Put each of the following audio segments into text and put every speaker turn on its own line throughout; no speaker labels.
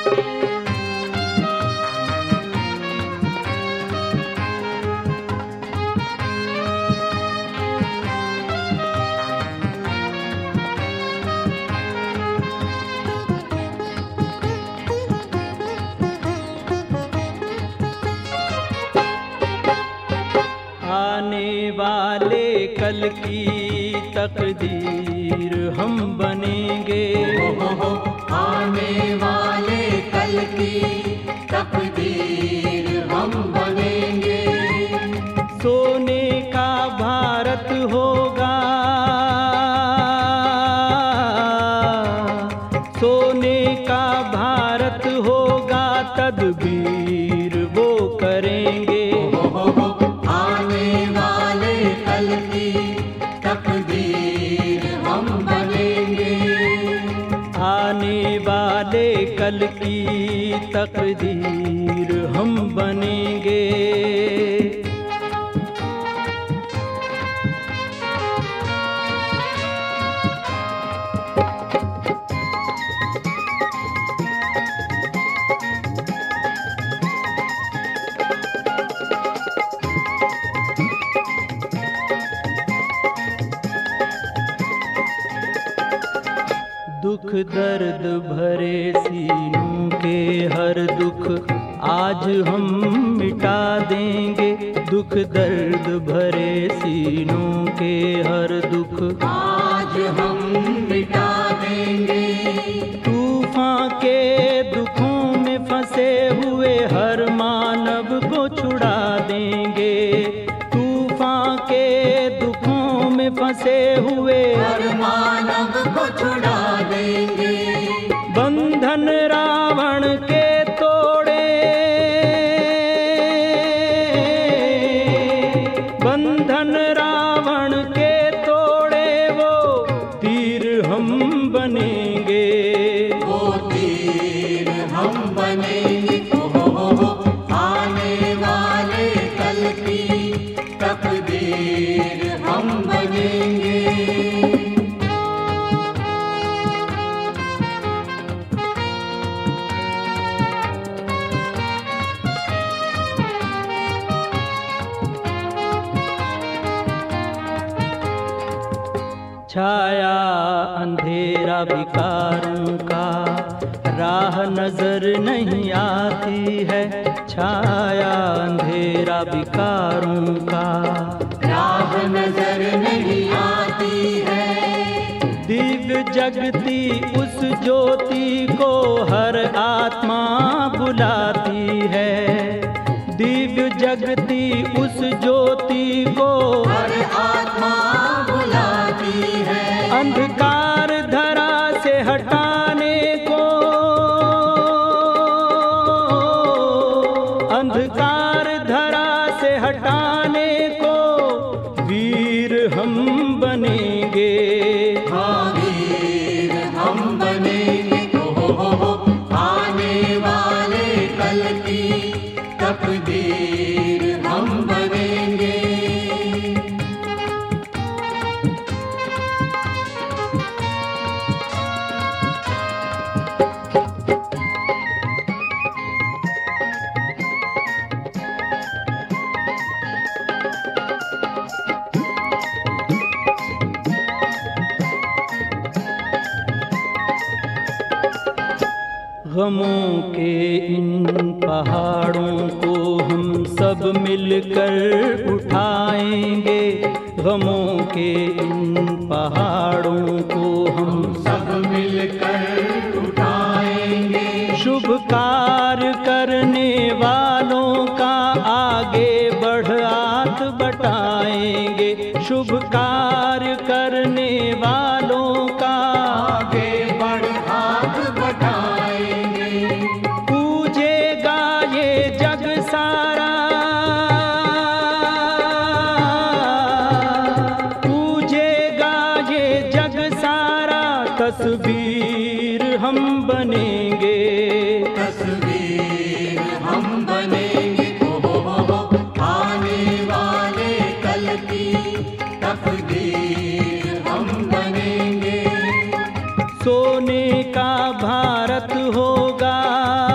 आने वाले कल की तकदीर हम बनेंगे।
आने वाले कल की तकदीर हम बनेंगे।
सोने का भारत होगा, सोने का भारत होगा, तदबीर वो करेंगे।
आने वाले कल की तकदीर हम बनेंगे।
आने वाले कल की तकदीर हम बनेंगे। दुख दर्द भरे सीनों के हर दुख आज हम मिटा देंगे। दुख दर्द भरे सीनों के हर दुख
आज हम मिटा देंगे।
तूफान के दुखों में फंसे हुए हर मानव को छुड़ा देंगे। तूफान के दुखों में फंसे हुए
हर मानव को छुड़ा देंगे।
बंधन रावण के तोड़े, बंधन रावण के तोड़े, वो तीर हम बनेंगे।
वो तीर हम बनेंगे। आने वाले कल की तकदीर हम बनेंगे।
छाया अंधेरा विकारों का, राह नजर नहीं आती है। छाया अंधेरा विकारों का,
राह नजर नहीं आती है।
दिव्य जगती उस ज्योति को हर आत्मा बुलाती है। दिव्य जगती उस ज्योति को
हर आत्मा बुलाती है।
अंधकार धरा से हटाने को, अंधकार धरा से हटाने को वीर हम बनेंगे।
हाँ, वीर हम बनेंगे। आने वाले कल की तकदीर हम बनेंगे।
गमों के इन पहाड़ों को हम सब मिलकर उठाएंगे। गमों के इन पहाड़ों को हम
सब मिलकर उठाएंगे।
शुभ कार्य करने वालों का आगे बढ़ हाथ बटाएंगे। शुभ कार्य करने वालों का
आगे बढ़ हाथ बटाएंगे।
पूजेगा ये जग सारा, पूजेगा ये जग सारा, तस्वीर हम बनेंगे।
तस्वीर हम बनेंगे। आने वाले कल की तकदीर हम बनेंगे।
सोने का भारत होगा,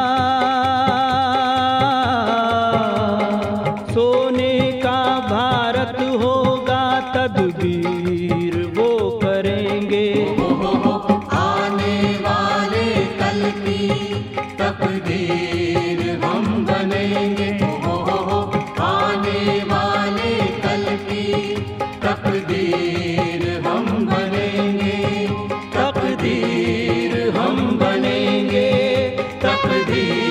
तकदीर वो करेंगे।
आने वाले कल की तकदीर हम बनेंगे। आने वाले कल की तकदीर हम बनेंगे।
तकदीर हम बनेंगे।
तकदीर